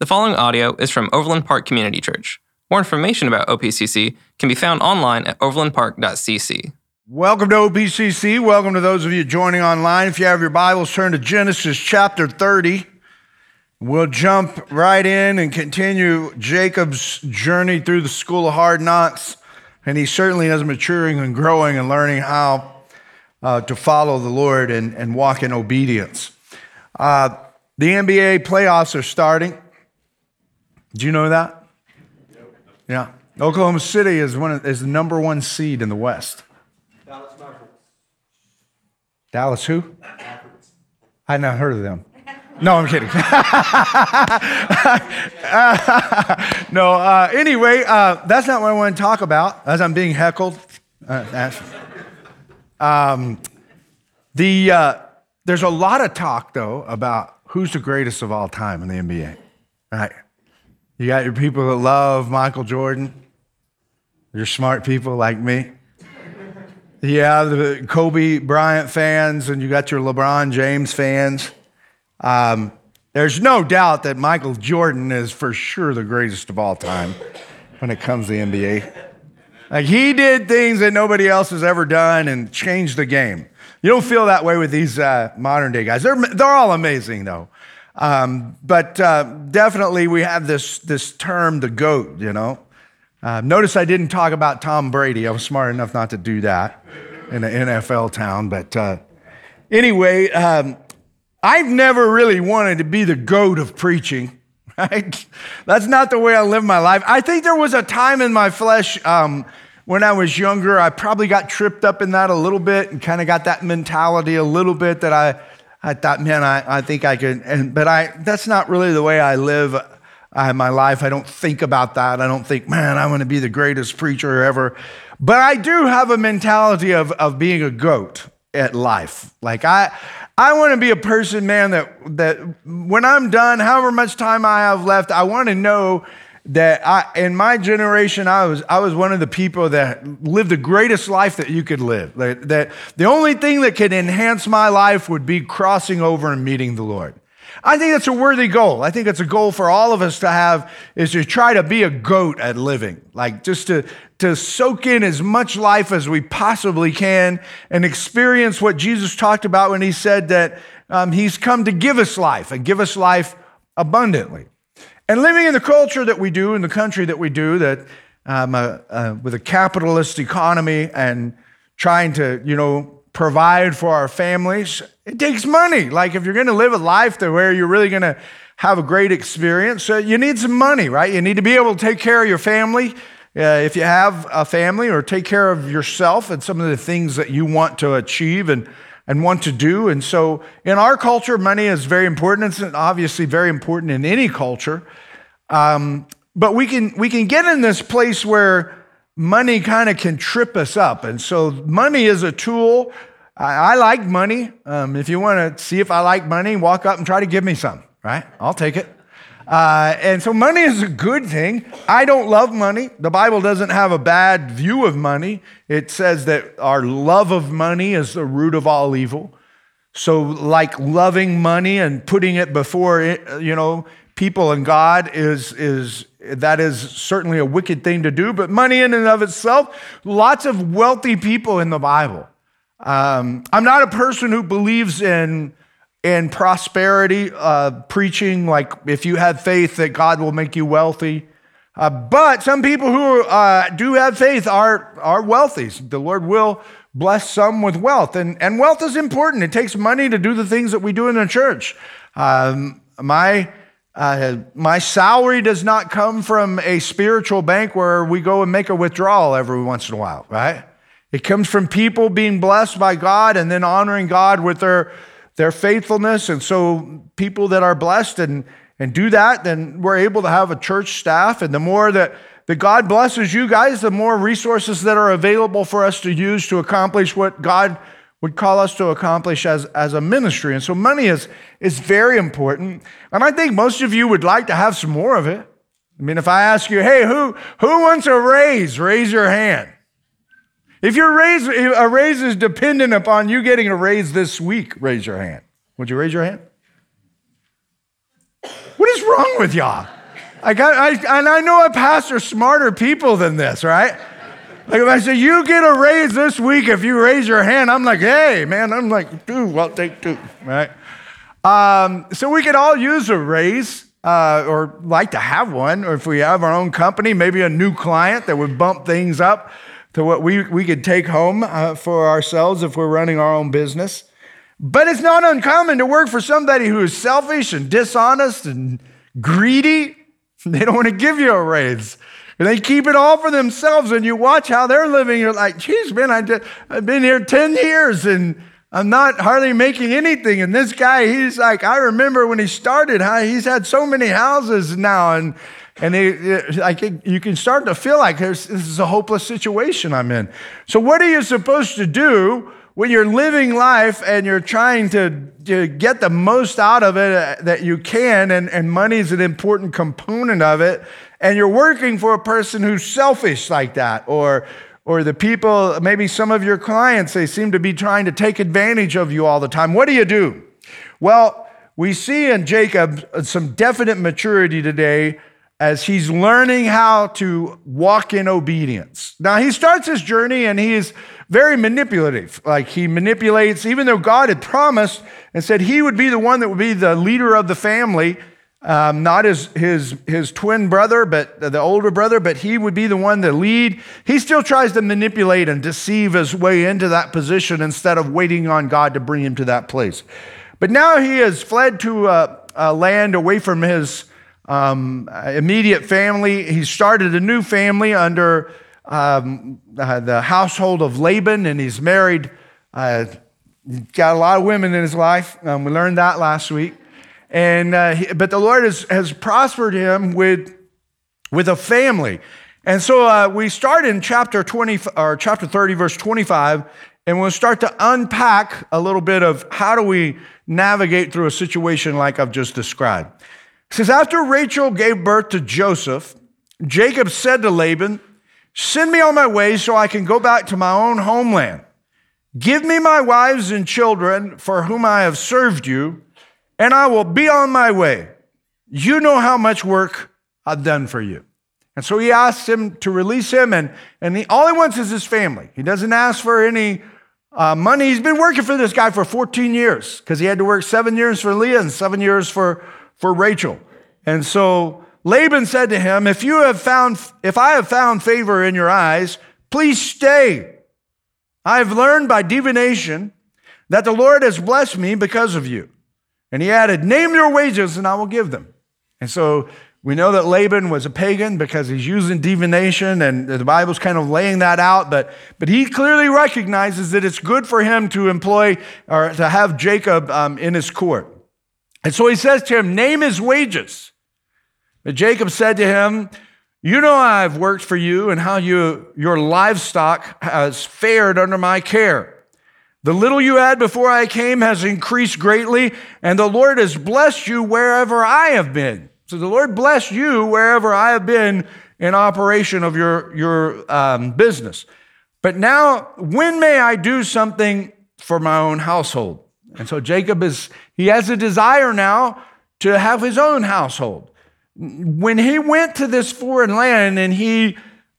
The following audio is from Overland Park Community Church. More information about OPCC can be found online at overlandpark.cc. Welcome to OPCC. Welcome to those of you joining online. If you have your Bibles, turn to Genesis chapter 30. We'll jump right in and continue Jacob's journey through the school of hard knocks. And he certainly is maturing and growing and learning how to follow the Lord and walk in obedience. The NBA playoffs are starting. Do you know that? Yeah. Oklahoma City is the number one seed in the West. Dallas Mavericks. Dallas who? Mavericks. I had not heard of them. No, I'm kidding. Anyway, that's not what I want to talk about, as I'm being heckled. There's a lot of talk, though, about who's the greatest of all time in the NBA, right? You got your people that love Michael Jordan. You're smart people like me. You have the Kobe Bryant fans, and you got your LeBron James fans. There's no doubt that Michael Jordan is for sure the greatest of all time when it comes to the NBA. Like, he did things that nobody else has ever done and changed the game. You don't feel that way with these modern day guys. They're all amazing, though. But definitely we have this term, the GOAT, you know. Notice I didn't talk about Tom Brady. I was smart enough not to do that in an NFL town. But anyway, I've never really wanted to be the GOAT of preaching, right? That's not the way I live my life. I think there was a time in my flesh when I was younger, I probably got tripped up in that a little bit and kind of got that mentality a little bit that I thought, man, I think I could, but that's not really the way I live my life. I don't think about that. I don't think, man, I want to be the greatest preacher ever. But I do have a mentality of being a GOAT at life. Like I want to be a person, man, that when I'm done, however much time I have left, I want to know that in my generation, I was one of the people that lived the greatest life that you could live. That the only thing that could enhance my life would be crossing over and meeting the Lord. I think that's a worthy goal. I think it's a goal for all of us to have, is to try to be a GOAT at living. Like just to soak in as much life as we possibly can and experience what Jesus talked about when he said that he's come to give us life and give us life abundantly. And living in the culture that we do, in the country that we do, that with a capitalist economy and trying to, provide for our families, it takes money. Like if you're going to live a life where you're really going to have a great experience, you need some money, right? You need to be able to take care of your family if you have a family, or take care of yourself and some of the things that you want to achieve and want to do. And so in our culture, money is very important. It's obviously very important in any culture. But we can get in this place where money kind of can trip us up. And so money is a tool. I like money. If you want to see if I like money, walk up and try to give me some, right? I'll take it. And so money is a good thing. I don't love money. The Bible doesn't have a bad view of money. It says that our love of money is the root of all evil. So like loving money and putting it before, people and God is certainly a wicked thing to do. But money in and of itself, lots of wealthy people in the Bible. I'm not a person who believes in prosperity, preaching like if you have faith that God will make you wealthy. But some people who do have faith are wealthy. The Lord will bless some with wealth. And wealth is important. It takes money to do the things that we do in the church. My salary does not come from a spiritual bank where we go and make a withdrawal every once in a while, right? It comes from people being blessed by God and then honoring God with their faithfulness. And so people that are blessed and do that, then we're able to have a church staff. And the more that God blesses you guys, the more resources that are available for us to use to accomplish what God would call us to accomplish as a ministry. And so money is very important. And I think most of you would like to have some more of it. I mean, if I ask you, hey, who wants a raise? Raise your hand. If a raise is dependent upon you getting a raise this week, raise your hand. Would you raise your hand? What is wrong with y'all? And I know I pastor smarter people than this, right? Like if I say, you get a raise this week if you raise your hand, I'm like, hey, man, I'm like, dude, I'll take 2, right? So we could all use a raise or like to have one, or if we have our own company, maybe a new client that would bump things up to what we could take home for ourselves if we're running our own business. But it's not uncommon to work for somebody who is selfish and dishonest and greedy. They don't want to give you a raise. They keep it all for themselves, and you watch how they're living. You're like, geez, man, I've been here 10 years, and I'm not hardly making anything. And this guy, he's like, I remember when he started, he's had so many houses now, and you can start to feel like this is a hopeless situation I'm in. So what are you supposed to do when you're living life and you're trying to get the most out of it that you can, and money is an important component of it, and you're working for a person who's selfish like that, or the people, maybe some of your clients, they seem to be trying to take advantage of you all the time. What do you do? Well, we see in Jacob some definite maturity today as he's learning how to walk in obedience. Now, he starts his journey and he is very manipulative. Like he manipulates, even though God had promised and said he would be the one that would be the leader of the family, not his twin brother, but the older brother, but he would be the one to lead. He still tries to manipulate and deceive his way into that position instead of waiting on God to bring him to that place. But now he has fled to a land away from his immediate family. He started a new family under the household of Laban, and he's married. Got a lot of women in his life. We learned that last week. But the Lord has prospered him with a family. And so we start in chapter 30, verse 25, and we'll start to unpack a little bit of how do we navigate through a situation like I've just described. It says, after Rachel gave birth to Joseph, Jacob said to Laban, send me on my way so I can go back to my own homeland. Give me my wives and children for whom I have served you, and I will be on my way. You know how much work I've done for you. And so he asks him to release him, and all he wants is his family. He doesn't ask for any money. He's been working for this guy for 14 years because he had to work 7 years for Leah and 7 years for Rachel. And so Laban said to him, if I have found favor in your eyes, please stay. I have learned by divination that the Lord has blessed me because of you. And he added, name your wages and I will give them. And so we know that Laban was a pagan because he's using divination, and the Bible's kind of laying that out, but he clearly recognizes that it's good for him to employ or to have Jacob in his court. And so he says to him, name his wages. But Jacob said to him, you know I've worked for you and how your livestock has fared under my care. The little you had before I came has increased greatly, and the Lord has blessed you wherever I have been. So the Lord blessed you wherever I have been in operation of your business. But now, when may I do something for my own household? And so Jacob he has a desire now to have his own household. When he went to this foreign land and he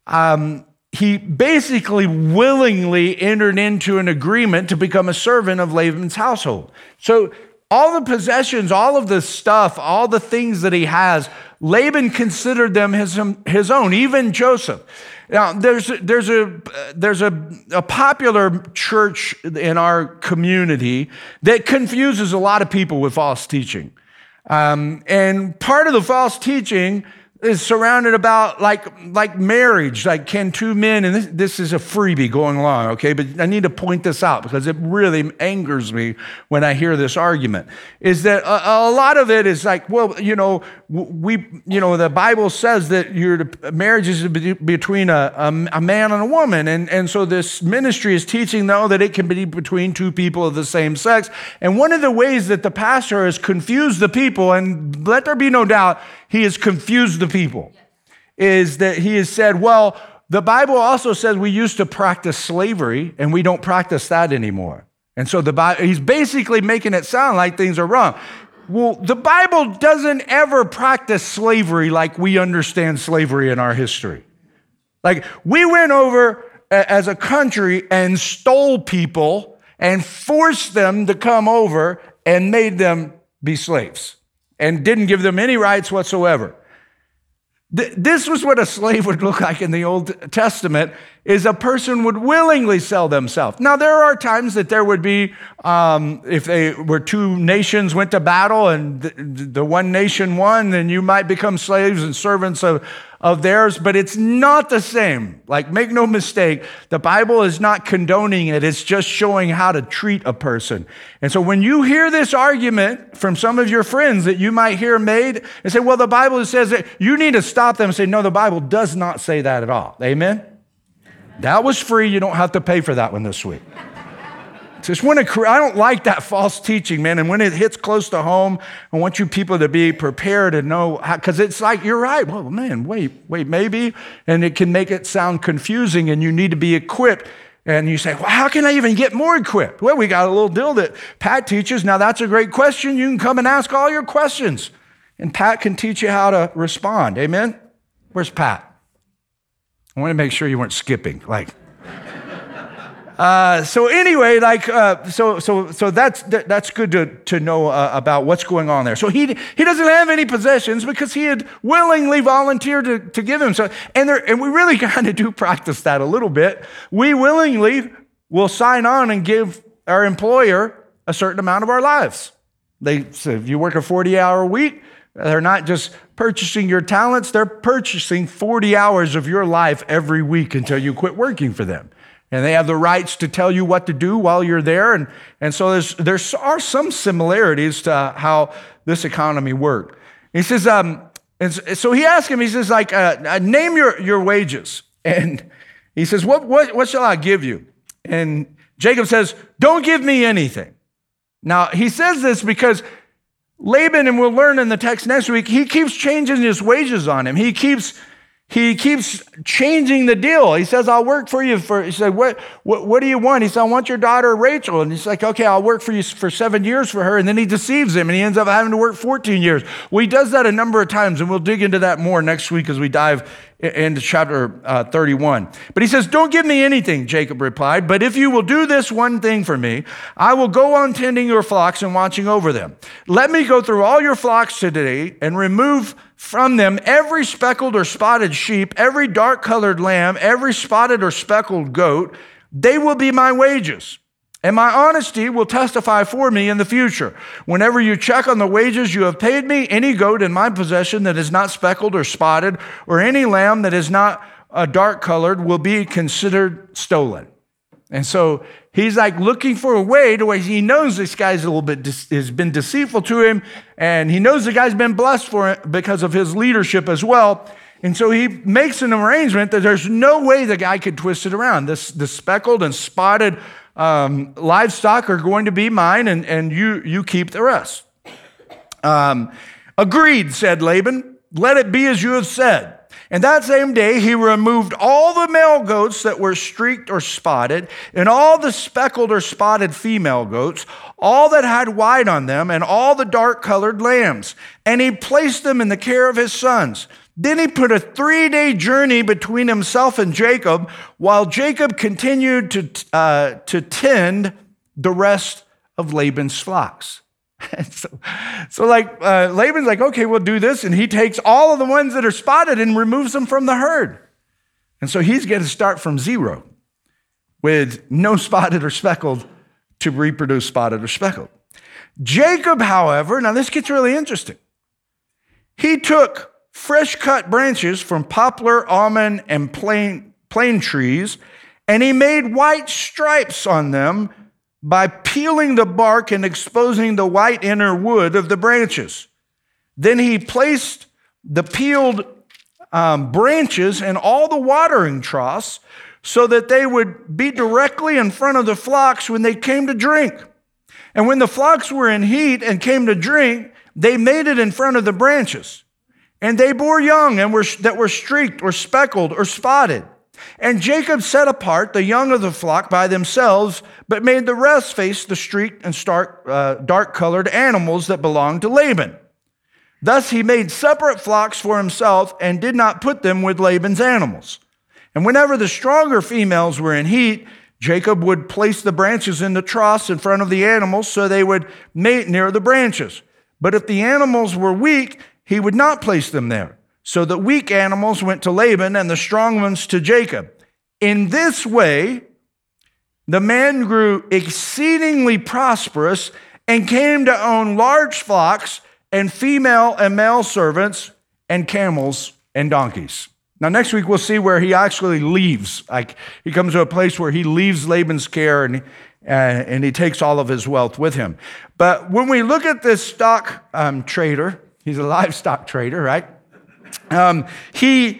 basically willingly entered into an agreement to become a servant of Laban's household. So all the possessions, all of the stuff, all the things that he has, Laban considered them his own, even Joseph. Now, there's a popular church in our community that confuses a lot of people with false teaching. And part of the false teaching is surrounded about like marriage, like can two men, and this is a freebie going along, okay? But I need to point this out because it really angers me when I hear this argument, is that a lot of it is like, well, the Bible says that marriage is between a man and a woman, and so this ministry is teaching now that it can be between two people of the same sex. And one of the ways that the pastor has confused the people, and let there be no doubt, he has confused the people, is that he has said, well, the Bible also says we used to practice slavery and we don't practice that anymore. And so he's basically making it sound like things are wrong. Well, the Bible doesn't ever practice slavery like we understand slavery in our history. Like, we went over as a country and stole people and forced them to come over and made them be slaves and didn't give them any rights whatsoever. This was what a slave would look like in the Old Testament, is a person would willingly sell themselves. Now, there are times that there would be, if they were two nations went to battle and the one nation won, then you might become slaves and servants of theirs, but it's not the same. Like, make no mistake, the Bible is not condoning it. It's just showing how to treat a person. And so when you hear this argument from some of your friends that you might hear made and say, well, the Bible says that, you need to stop them and say, no, the Bible does not say that at all. Amen? That was free. You don't have to pay for that one this week. Just I don't like that false teaching, man. And when it hits close to home, I want you people to be prepared and know, because it's like, you're right. Well, man, wait, maybe. And it can make it sound confusing, and you need to be equipped. And you say, well, how can I even get more equipped? Well, we got a little deal that Pat teaches. Now, that's a great question. You can come and ask all your questions, and Pat can teach you how to respond. Amen? Where's Pat? I want to make sure you weren't skipping. So anyway, so that's good to know about what's going on there. So he doesn't have any possessions because he had willingly volunteered to give him. So and we really kind of do practice that a little bit. We willingly will sign on and give our employer a certain amount of our lives. So if you work a 40-hour week, they're not just purchasing your talents, they're purchasing 40 hours of your life every week until you quit working for them. And they have the rights to tell you what to do while you're there. And so there are some similarities to how this economy worked. He says, so he asked him, he says, name your wages. And he says, what shall I give you? And Jacob says, don't give me anything. Now, he says this because Laban, and we'll learn in the text next week, he keeps changing his wages on him. He keeps changing the deal. He says, I'll work for you he said, what do you want? He said, I want your daughter Rachel. And he's like, okay, I'll work for you for 7 years for her. And then he deceives him and he ends up having to work 14 years. Well, he does that a number of times, and we'll dig into that more next week as we dive into chapter 31. But he says, don't give me anything, Jacob replied, but if you will do this one thing for me, I will go on tending your flocks and watching over them. Let me go through all your flocks today and remove from them every speckled or spotted sheep, every dark-colored lamb, every spotted or speckled goat. They will be my wages, and my honesty will testify for me in the future. Whenever you check on the wages you have paid me, any goat in my possession that is not speckled or spotted, or any lamb that is not dark-colored will be considered stolen. And so he's like looking for a way to where he knows this guy's a little bit has been deceitful to him, and he knows the guy's been blessed for it because of his leadership as well. And so he makes an arrangement that there's no way the guy could twist it around. The speckled and spotted livestock are going to be mine, and you keep the rest. Agreed, said Laban. Let it be as you have said. And that same day, he removed all the male goats that were streaked or spotted, and all the speckled or spotted female goats, all that had white on them, and all the dark-colored lambs. And he placed them in the care of his sons. Then he put a 3-day journey between himself and Jacob, while Jacob continued to tend the rest of Laban's flocks. So Laban's like, okay, we'll do this. And he takes all of the ones that are spotted and removes them from the herd. And so he's going to start from zero with no spotted or speckled to reproduce spotted or speckled. Jacob, however, now this gets really interesting. He took fresh cut branches from poplar, almond, and plane trees, and he made white stripes on them by peeling the bark and exposing the white inner wood of the branches. Then he placed the peeled branches in all the watering troughs so that they would be directly in front of the flocks when they came to drink. And when the flocks were in heat and came to drink, they made it in front of the branches. And they bore young and that were streaked or speckled or spotted. And Jacob set apart the young of the flock by themselves, but made the rest face the streaked and dark-colored animals that belonged to Laban. Thus he made separate flocks for himself and did not put them with Laban's animals. And whenever the stronger females were in heat, Jacob would place the branches in the troughs in front of the animals so they would mate near the branches. But if the animals were weak, he would not place them there. So the weak animals went to Laban and the strong ones to Jacob. In this way, the man grew exceedingly prosperous and came to own large flocks and female and male servants and camels and donkeys. Now, next week, we'll see where he actually leaves. Like, he comes to a place where he leaves Laban's care and he takes all of his wealth with him. But when we look at this stock trader, he's a livestock trader, right? What in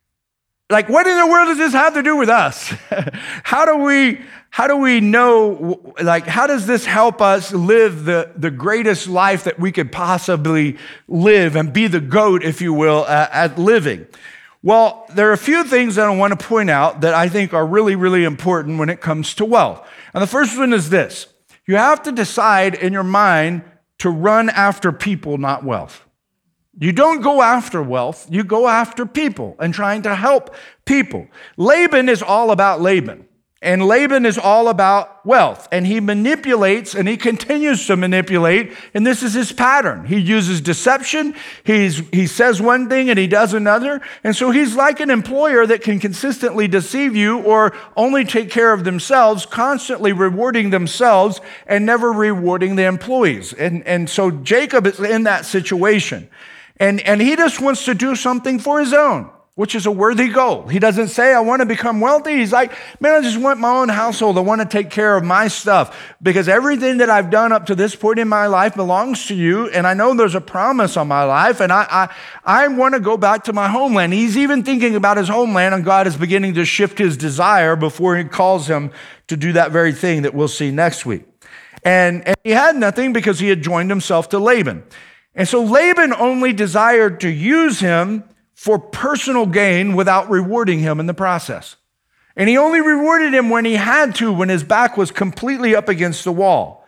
the world does this have to do with us? How do we know, how does this help us live the greatest life that we could possibly live and be the GOAT, if you will, at living? Well, there are a few things that I want to point out that I think are really, really important when it comes to wealth. And the first one is this. You have to decide in your mind to run after people, not wealth. You don't go after wealth, you go after people and trying to help people. Laban is all about Laban. And Laban is all about wealth, and he manipulates, and he continues to manipulate, and this is his pattern. He uses deception, he says one thing and he does another, and so he's like an employer that can consistently deceive you or only take care of themselves, constantly rewarding themselves and never rewarding the employees. And so Jacob is in that situation, and he just wants to do something for his own, which is a worthy goal. He doesn't say, I want to become wealthy. He's like, man, I just want my own household. I want to take care of my stuff because everything that I've done up to this point in my life belongs to you. And I know there's a promise on my life. And I want to go back to my homeland. He's even thinking about his homeland, and God is beginning to shift his desire before he calls him to do that very thing that we'll see next week. And he had nothing because he had joined himself to Laban. And so Laban only desired to use him for personal gain without rewarding him in the process. And he only rewarded him when he had to, when his back was completely up against the wall.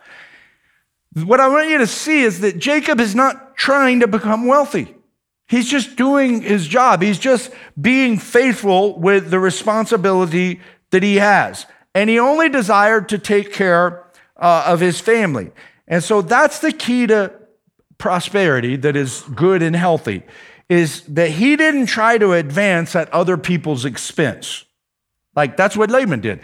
What I want you to see is that Jacob is not trying to become wealthy. He's just doing his job. He's just being faithful with the responsibility that he has. And he only desired to take care of his family. And so that's the key to prosperity that is good and healthy, is that he didn't try to advance at other people's expense. Like, that's what Laban did.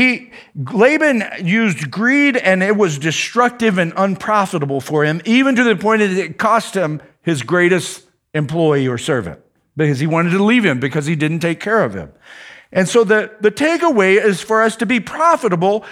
Laban used greed, and it was destructive and unprofitable for him, even to the point that it cost him his greatest employee or servant, because he wanted to leave him because he didn't take care of him. And so the takeaway is for us to be profitable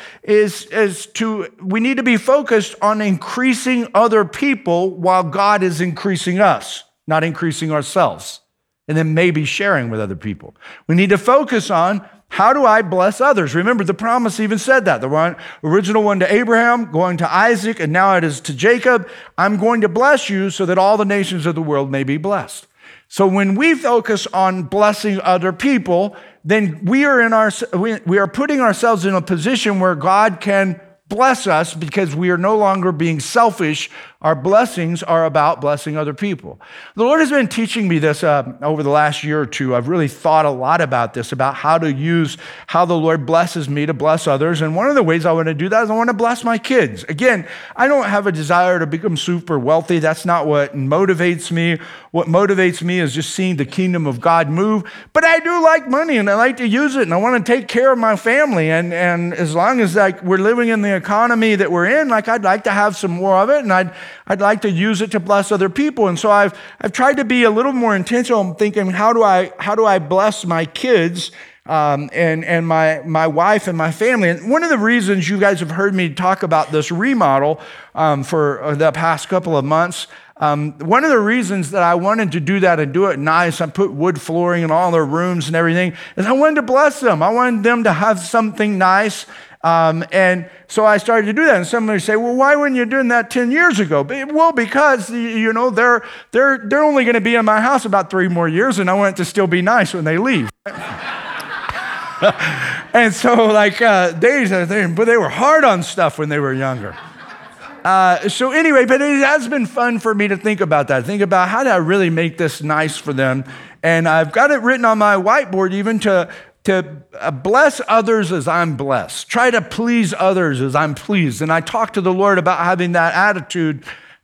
we need to be focused on increasing other people while God is increasing us, not increasing ourselves, and then maybe sharing with other people. We need to focus on, how do I bless others? Remember, the promise even said that. The original one to Abraham, going to Isaac, and now it is to Jacob. I'm going to bless you so that all the nations of the world may be blessed. So when we focus on blessing other people, then we are putting ourselves in a position where God can bless us because we are no longer being selfish. Our blessings are about blessing other people. The Lord has been teaching me this over the last year or two. I've really thought a lot about this, about how the Lord blesses me to bless others. And one of the ways I want to do that is I want to bless my kids. Again, I don't have a desire to become super wealthy. That's not what motivates me. What motivates me is just seeing the kingdom of God move. But I do like money, and I like to use it, and I want to take care of my family. And as long as we're living in the economy that we're in, I'd like to have some more of it, and I'd like to use it to bless other people. And so I've tried to be a little more intentional. I'm thinking, how do I bless my kids and my wife and my family? And one of the reasons you guys have heard me talk about this remodel for the past couple of months, one of the reasons that I wanted to do that and do it nice, I put wood flooring in all their rooms and everything, is I wanted to bless them. I wanted them to have something nice. And so I started to do that. And somebody say, well, why weren't you doing that 10 years ago? Well, because, they're only going to be in my house about 3 more years, and I want it to still be nice when they leave. And so but they were hard on stuff when they were younger. So anyway, but it has been fun for me to think about that. Think about how do I really make this nice for them? And I've got it written on my whiteboard even to bless others as I'm blessed. Try to please others as I'm pleased. And I talk to the Lord about having that attitude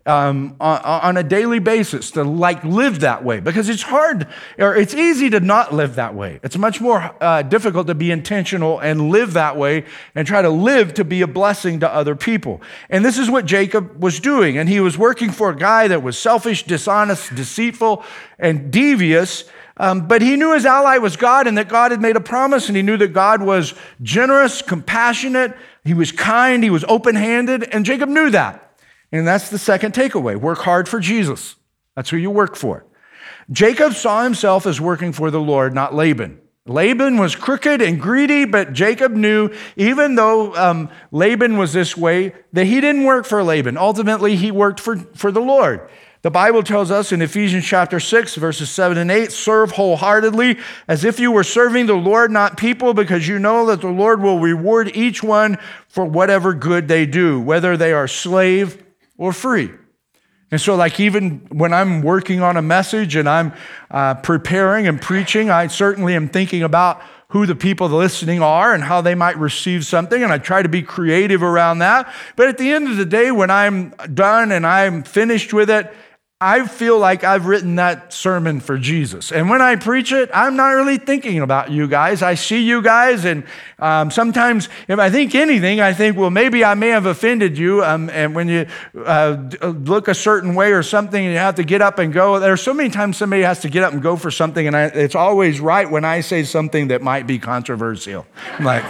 on a daily basis to live that way, because it's hard, or it's easy to not live that way. It's much more difficult to be intentional and live that way and try to live to be a blessing to other people. And this is what Jacob was doing. And he was working for a guy that was selfish, dishonest, deceitful, and devious. But he knew his ally was God and that God had made a promise, and he knew that God was generous, compassionate, he was kind, he was open-handed, and Jacob knew that. And that's the second takeaway. Work hard for Jesus. That's who you work for. Jacob saw himself as working for the Lord, not Laban. Laban was crooked and greedy, but Jacob knew, even though Laban was this way, that he didn't work for Laban. Ultimately, he worked for the Lord. The Bible tells us in Ephesians chapter 6, verses 7 and 8, serve wholeheartedly as if you were serving the Lord, not people, because you know that the Lord will reward each one for whatever good they do, whether they are slave or free. And so even when I'm working on a message and I'm preparing and preaching, I certainly am thinking about who the people listening are and how they might receive something, and I try to be creative around that. But at the end of the day, when I'm done and I'm finished with it, I feel like I've written that sermon for Jesus. And when I preach it, I'm not really thinking about you guys. I see you guys, and sometimes if I think anything, I think, well, maybe I may have offended you. And when you look a certain way or something and you have to get up and go, there's so many times somebody has to get up and go for something, and it's always right when I say something that might be controversial. I'm like,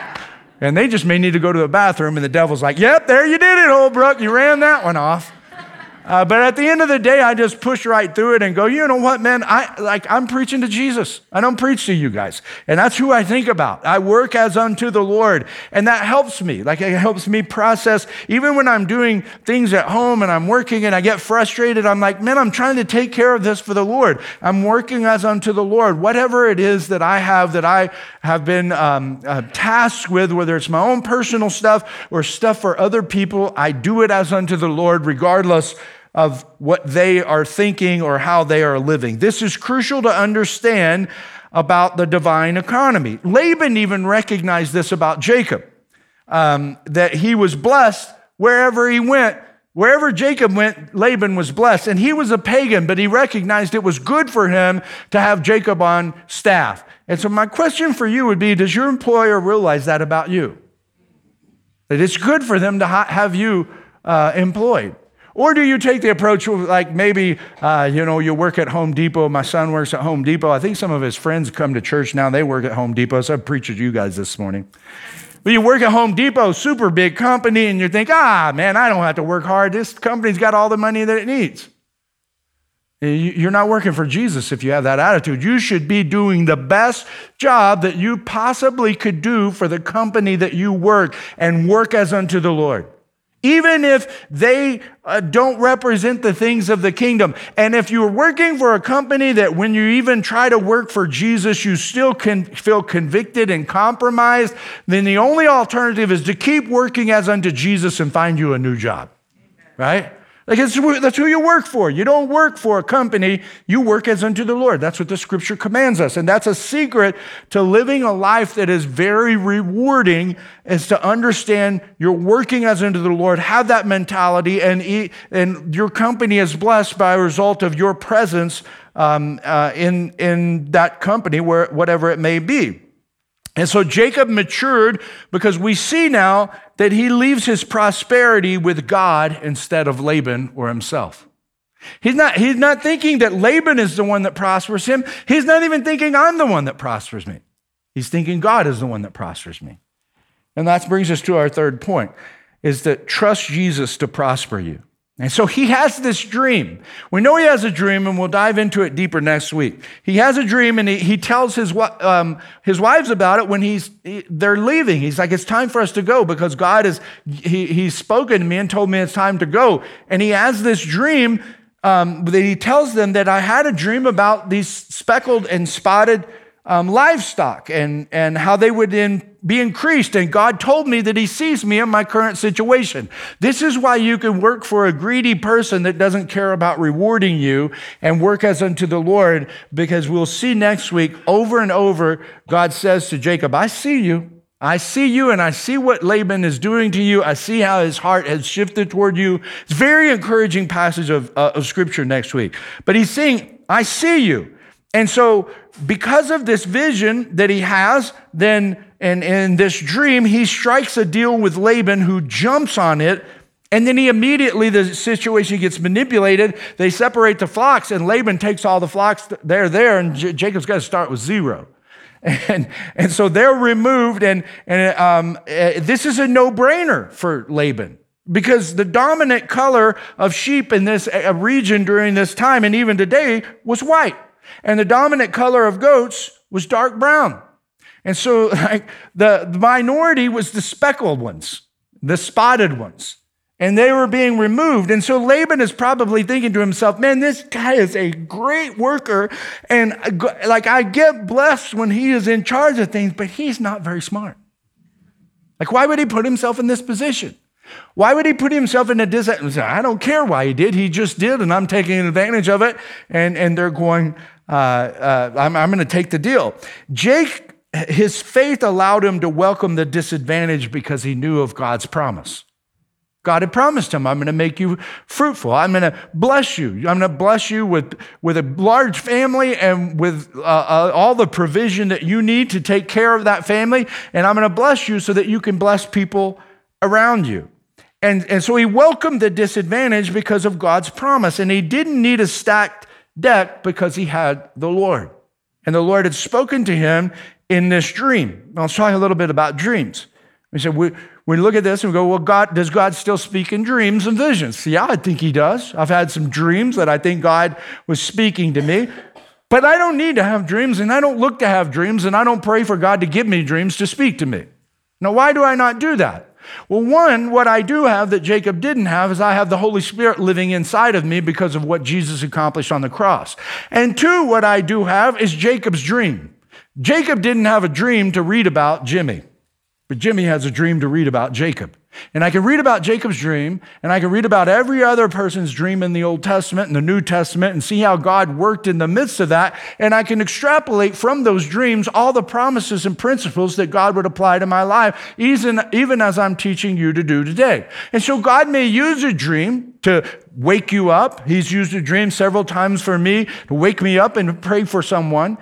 and they just may need to go to the bathroom, and the devil's like, yep, there you did it, Holbrook. You ran that one off. But at the end of the day, I just push right through it and go, you know what, man, I'm preaching to Jesus. I don't preach to you guys. And that's who I think about. I work as unto the Lord. And that helps me. It helps me process. Even when I'm doing things at home and I'm working and I get frustrated, I'm like, man, I'm trying to take care of this for the Lord. I'm working as unto the Lord. Whatever it is that I have been tasked with, whether it's my own personal stuff or stuff for other people, I do it as unto the Lord, regardless of what they are thinking or how they are living. This is crucial to understand about the divine economy. Laban even recognized this about Jacob, that he was blessed wherever he went. Wherever Jacob went, Laban was blessed. And he was a pagan, but he recognized it was good for him to have Jacob on staff. And so my question for you would be, does your employer realize that about you? That it's good for them to have you employed? Or do you take the approach of maybe, you work at Home Depot. My son works at Home Depot. I think some of his friends come to church now. They work at Home Depot. So I preached to you guys this morning. But you work at Home Depot, super big company, and you think, man, I don't have to work hard. This company's got all the money that it needs. You're not working for Jesus if you have that attitude. You should be doing the best job that you possibly could do for the company that you work, and work as unto the Lord. Even if they don't represent the things of the kingdom. And if you're working for a company that when you even try to work for Jesus, you still can feel convicted and compromised, then the only alternative is to keep working as unto Jesus and find you a new job, right? That's who you work for. You don't work for a company. You work as unto the Lord. That's what the scripture commands us. And that's a secret to living a life that is very rewarding, is to understand you're working as unto the Lord, have that mentality, and your company is blessed by a result of your presence in that company, whatever it may be. And so Jacob matured because we see now that he leaves his prosperity with God instead of Laban or himself. He's not thinking that Laban is the one that prospers him. He's not even thinking I'm the one that prospers me. He's thinking God is the one that prospers me. And that brings us to our third point, is that trust Jesus to prosper you. And so he has this dream. We know he has a dream, and we'll dive into it deeper next week. He has a dream, and he tells his wives about it when they're leaving. He's like, it's time for us to go because God he's spoken to me and told me it's time to go. And he has this dream that he tells them that I had a dream about these speckled and spotted livestock and how they would then be increased. And God told me that he sees me in my current situation. This is why you can work for a greedy person that doesn't care about rewarding you and work as unto the Lord, because we'll see next week over and over, God says to Jacob, I see you. I see you, and I see what Laban is doing to you. I see how his heart has shifted toward you. It's a very encouraging passage of scripture next week. But he's saying, I see you. And so because of this vision that he has, then in this dream, he strikes a deal with Laban, who jumps on it. And then the situation gets manipulated. They separate the flocks, and Laban takes all the flocks they're there, and Jacob's got to start with zero. And so they're removed, and this is a no-brainer for Laban, because the dominant color of sheep in this region during this time, and even today, was white. And the dominant color of goats was dark brown. And so the minority was the speckled ones, the spotted ones. And they were being removed. And so Laban is probably thinking to himself, man, this guy is a great worker. And I get blessed when he is in charge of things, but he's not very smart. Why would he put himself in this position? Why would he put himself in a disadvantage? I don't care why he did. He just did, and I'm taking advantage of it. And they're going, I'm going to take the deal. Jake, his faith allowed him to welcome the disadvantage because he knew of God's promise. God had promised him, I'm going to make you fruitful. I'm going to bless you. I'm going to bless you with a large family and with all the provision that you need to take care of that family. And I'm going to bless you so that you can bless people around you. And so he welcomed the disadvantage because of God's promise. And he didn't need a stacked deck because he had the Lord. And the Lord had spoken to him in this dream. Now, let's talk a little bit about dreams. We said, we look at this and we go, well, does God still speak in dreams and visions? Yeah, I think he does. I've had some dreams that I think God was speaking to me. But I don't need to have dreams, and I don't look to have dreams, and I don't pray for God to give me dreams to speak to me. Now, why do I not do that? Well, one, what I do have that Jacob didn't have is I have the Holy Spirit living inside of me because of what Jesus accomplished on the cross. And two, what I do have is Jacob's dream. Jacob didn't have a dream to read about Jimmy. But Jimmy has a dream to read about Jacob. And I can read about Jacob's dream, and I can read about every other person's dream in the Old Testament and the New Testament and see how God worked in the midst of that. And I can extrapolate from those dreams all the promises and principles that God would apply to my life, even as I'm teaching you to do today. And so God may use a dream to wake you up. He's used a dream several times for me to wake me up and pray for someone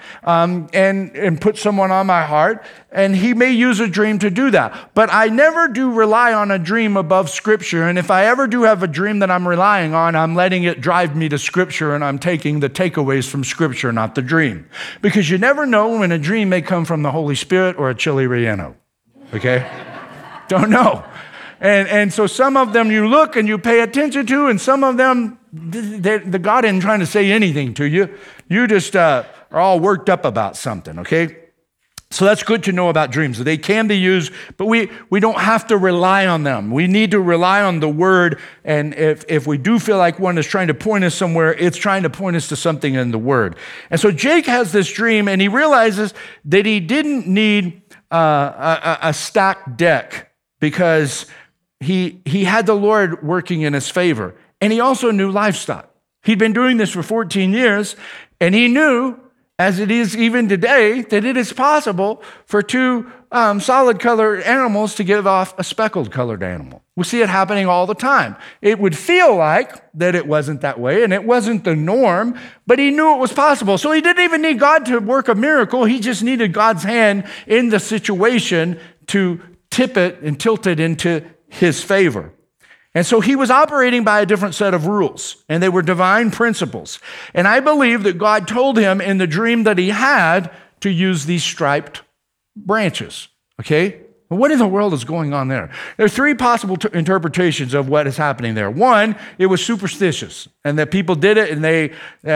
and put someone on my heart. And he may use a dream to do that. But I never do rely on a dream above Scripture. And if I ever do have a dream that I'm relying on, I'm letting it drive me to Scripture, and I'm taking the takeaways from Scripture, not the dream. Because you never know when a dream may come from the Holy Spirit or a chili relleno. Okay? Don't know. And so some of them you look and you pay attention to, and some of them, the God isn't trying to say anything to you. You just are all worked up about something, okay? So that's good to know about dreams. They can be used, but we don't have to rely on them. We need to rely on the Word, and if we do feel like one is trying to point us somewhere, it's trying to point us to something in the Word. And so Jake has this dream, and he realizes that he didn't need a stacked deck because he had the Lord working in his favor. And he also knew livestock. He'd been doing this for 14 years, and he knew, as it is even today, that it is possible for two solid colored animals to give off a speckled colored animal. We see it happening all the time. It would feel like that it wasn't that way, and it wasn't the norm, but he knew it was possible. So he didn't even need God to work a miracle. He just needed God's hand in the situation to tip it and tilt it into his favor. And so he was operating by a different set of rules, and they were divine principles. And I believe that God told him in the dream that he had to use these striped branches, okay? Well, what in the world is going on there? There are three possible interpretations of what is happening there. One, it was superstitious, and that people did it, and they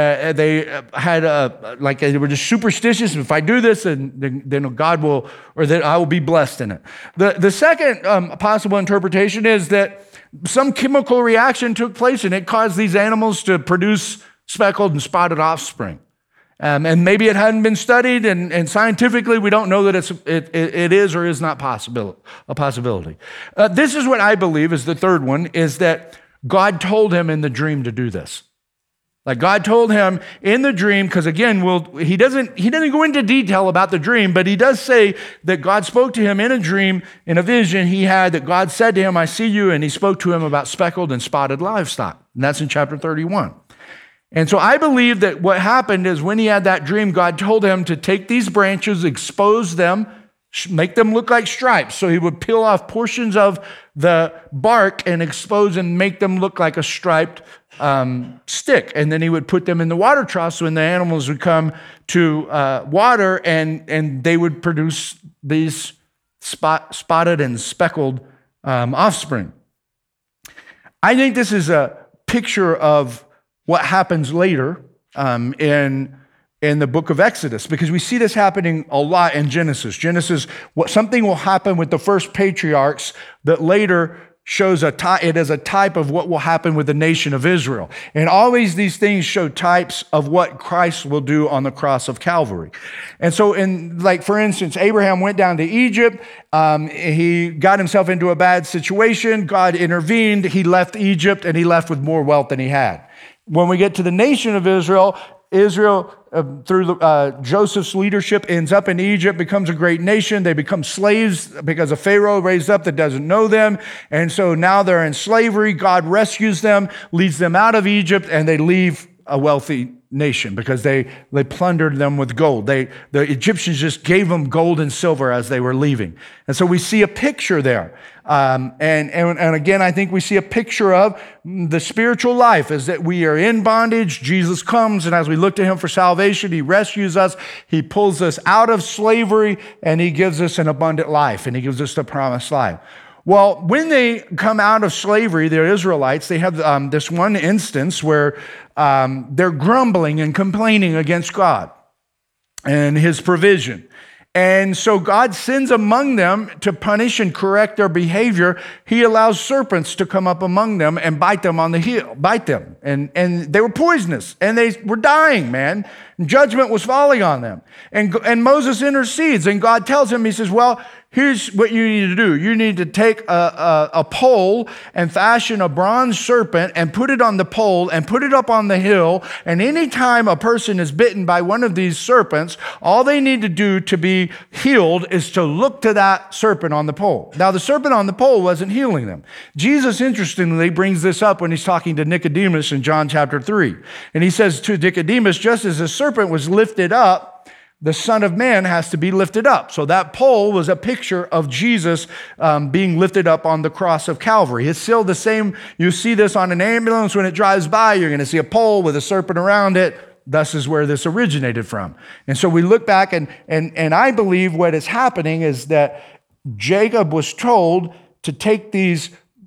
had like they were just superstitious. If I do this, then God will, or that I will be blessed in it. The second possible interpretation is that some chemical reaction took place, and it caused these animals to produce speckled and spotted offspring. And maybe it hadn't been studied, and scientifically we don't know that it is or is not a possibility. This is what I believe is the third one, is that God told him in the dream to do this. Like God told him in the dream, because again, he doesn't go into detail about the dream, but he does say that God spoke to him in a dream, in a vision he had, that God said to him, I see you, and he spoke to him about speckled and spotted livestock. And that's in chapter 31. And so I believe that what happened is when he had that dream, God told him to take these branches, expose them, make them look like stripes. So he would peel off portions of the bark and expose and make them look like a striped stick. And then he would put them in the water troughs when the animals would come to water, and they would produce these spotted and speckled offspring. I think this is a picture of what happens later in the book of Exodus, because we see this happening a lot in Genesis. Something will happen with the first patriarchs that later shows it as a type of what will happen with the nation of Israel. And always these things show types of what Christ will do on the cross of Calvary. And so for instance, Abraham went down to Egypt. He got himself into a bad situation. God intervened. He left Egypt, and he left with more wealth than he had. When we get to the nation of Israel, through Joseph's leadership, ends up in Egypt, becomes a great nation. They become slaves because a Pharaoh raised up that doesn't know them. And so now they're in slavery. God rescues them, leads them out of Egypt, and they leave a wealthy nation because they plundered them with gold. The Egyptians just gave them gold and silver as they were leaving. And so we see a picture there. And again, I think we see a picture of the spiritual life is that we are in bondage. Jesus comes, and as we look to him for salvation, he rescues us. He pulls us out of slavery, and he gives us an abundant life, and he gives us the promised life. Well, when they come out of slavery, the Israelites, they have this one instance where they're grumbling and complaining against God and his provision. And so God sends among them to punish and correct their behavior. He allows serpents to come up among them and bite them on the heel, And they were poisonous, and they were dying, man. And judgment was falling on them. And Moses intercedes, and God tells him, he says, well, here's what you need to do. You need to take a pole and fashion a bronze serpent and put it on the pole and put it up on the hill. And anytime a person is bitten by one of these serpents, all they need to do to be healed is to look to that serpent on the pole. Now, the serpent on the pole wasn't healing them. Jesus, interestingly, brings this up when he's talking to Nicodemus in John chapter 3. And he says to Nicodemus, just as the serpent was lifted up, the Son of Man has to be lifted up. So that pole was a picture of Jesus being lifted up on the cross of Calvary. It's still the same. You see this on an ambulance when it drives by. You're going to see a pole with a serpent around it. Thus is where this originated from. And so we look back, and I believe what is happening is that Jacob was told to take these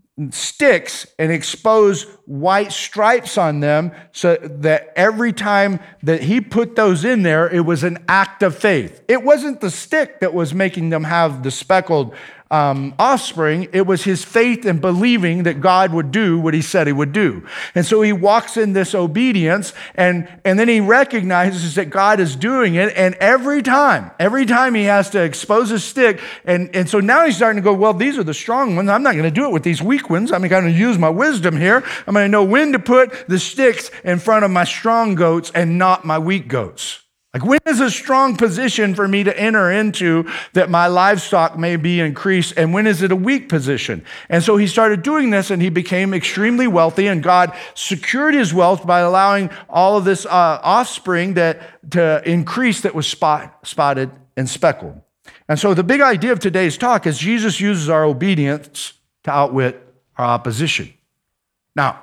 sticks and expose white stripes on them so that every time that he put those in there, it was an act of faith. It wasn't the stick that was making them have the speckled offspring. It was his faith and believing that God would do what he said he would do. And so he walks in this obedience, and then he recognizes that God is doing it. And every time he has to expose a stick. And so now he's starting to go, well, these are the strong ones. I'm not going to do it with these weak ones. I'm going to use my wisdom here. I'm going to know when to put the sticks in front of my strong goats and not my weak goats. Like, when is a strong position for me to enter into that my livestock may be increased, and when is it a weak position? And so he started doing this, and he became extremely wealthy, and God secured his wealth by allowing all of this offspring to increase that was spotted and speckled. And so the big idea of today's talk is Jesus uses our obedience to outwit our opposition. Now,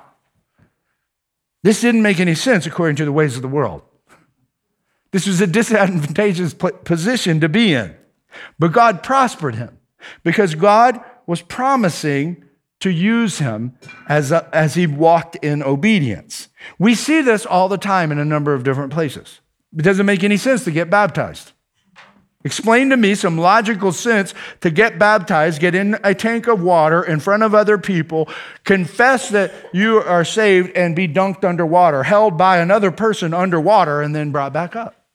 this didn't make any sense according to the ways of the world. This was a disadvantageous position to be in. But God prospered him because God was promising to use him as he walked in obedience. We see this all the time in a number of different places. It doesn't make any sense to get baptized. Explain to me some logical sense to get baptized, get in a tank of water in front of other people, confess that you are saved, and be dunked underwater, held by another person underwater, and then brought back up.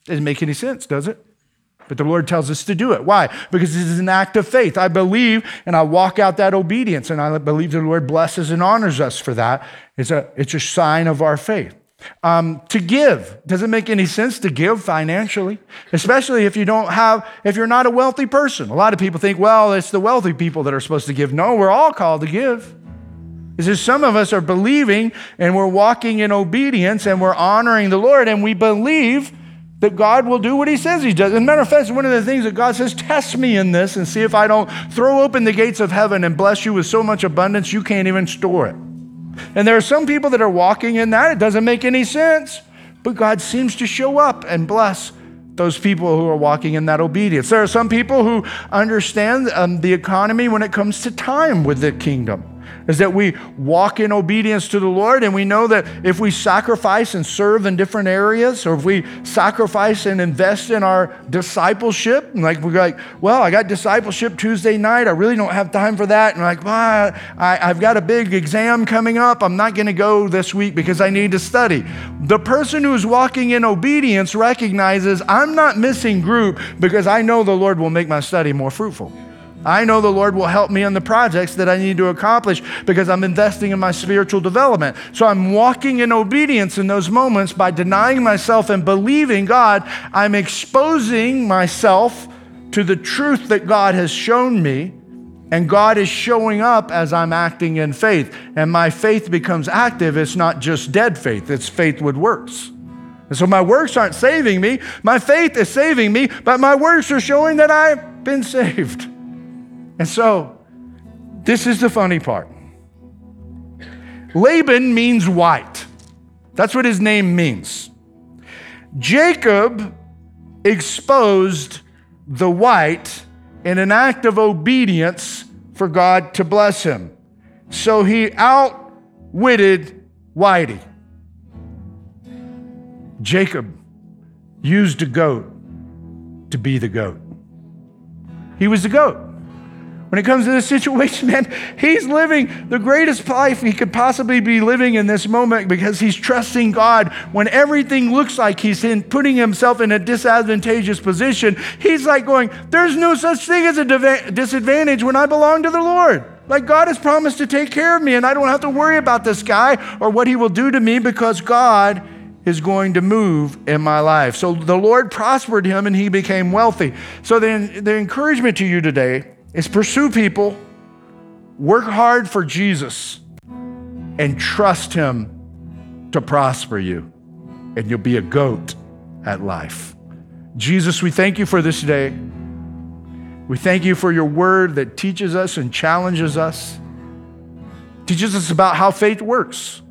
Doesn't make any sense, does it? But the Lord tells us to do it. Why? Because this is an act of faith. I believe and I walk out that obedience, and I believe the Lord blesses and honors us for that. It's a sign of our faith. To give. Doesn't make any sense to give financially, especially if you're not a wealthy person. A lot of people think, well, it's the wealthy people that are supposed to give. No, we're all called to give. It's just some of us are believing and we're walking in obedience and we're honoring the Lord, and we believe that God will do what he says he does. As a matter of fact, one of the things that God says, test me in this and see if I don't throw open the gates of heaven and bless you with so much abundance you can't even store it. And there are some people that are walking in that. It doesn't make any sense, but God seems to show up and bless those people who are walking in that obedience. There are some people who understand the economy when it comes to time with the kingdom, is that we walk in obedience to the Lord, and we know that if we sacrifice and serve in different areas, or if we sacrifice and invest in our discipleship, and like we're like, well, I got discipleship Tuesday night, I really don't have time for that, and like, well, I've got a big exam coming up, I'm not going to go this week because I need to study. The person who's walking in obedience recognizes, I'm not missing group because I know the Lord will make my study more fruitful. I know the Lord will help me on the projects that I need to accomplish because I'm investing in my spiritual development. So I'm walking in obedience in those moments by denying myself and believing God. I'm exposing myself to the truth that God has shown me, and God is showing up as I'm acting in faith. And my faith becomes active. It's not just dead faith. It's faith with works. And so my works aren't saving me. My faith is saving me, but my works are showing that I've been saved. And so, this is the funny part. Laban means white. That's what his name means. Jacob exposed the white in an act of obedience for God to bless him. So he outwitted Whitey. Jacob used a goat to be the goat. He was the goat. When it comes to this situation, man, he's living the greatest life he could possibly be living in this moment because he's trusting God when everything looks like he's putting himself in a disadvantageous position. He's like going, there's no such thing as a disadvantage when I belong to the Lord. Like God has promised to take care of me, and I don't have to worry about this guy or what he will do to me because God is going to move in my life. So the Lord prospered him and he became wealthy. So the encouragement to you today is pursue people, work hard for Jesus, and trust him to prosper you, and you'll be a goat at life. Jesus, we thank you for this day. We thank you for your word that teaches us and challenges us, teaches us about how faith works.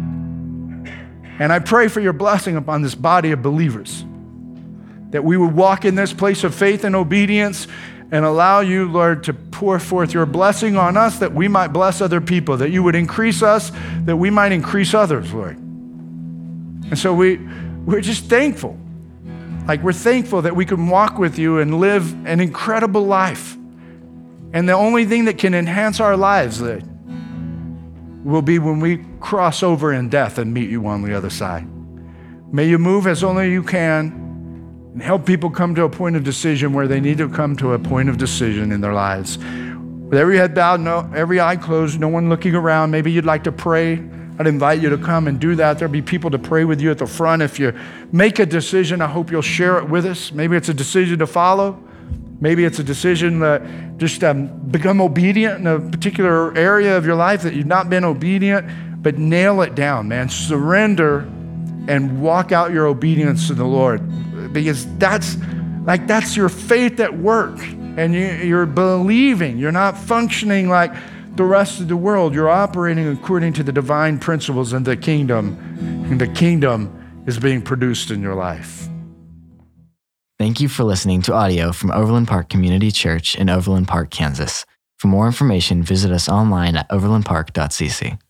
And I pray for your blessing upon this body of believers, that we would walk in this place of faith and obedience and allow you, Lord, to pour forth your blessing on us that we might bless other people, that you would increase us, that we might increase others, Lord. And so we're just thankful. Like we're thankful that we can walk with you and live an incredible life. And the only thing that can enhance our lives, Lord, will be when we cross over in death and meet you on the other side. May you move as only you can, and help people come to a point of decision where they need to come to a point of decision in their lives. With every head bowed, every eye closed, no one looking around. Maybe you'd like to pray. I'd invite you to come and do that. There'll be people to pray with you at the front. If you make a decision, I hope you'll share it with us. Maybe it's a decision to follow. Maybe it's a decision to just become obedient in a particular area of your life that you've not been obedient, but nail it down, man. Surrender and walk out your obedience to the Lord. Because that's your faith at work, and you're believing. You're not functioning like the rest of the world. You're operating according to the divine principles in the kingdom, and the kingdom is being produced in your life. Thank you for listening to audio from Overland Park Community Church in Overland Park, Kansas. For more information, visit us online at overlandpark.cc.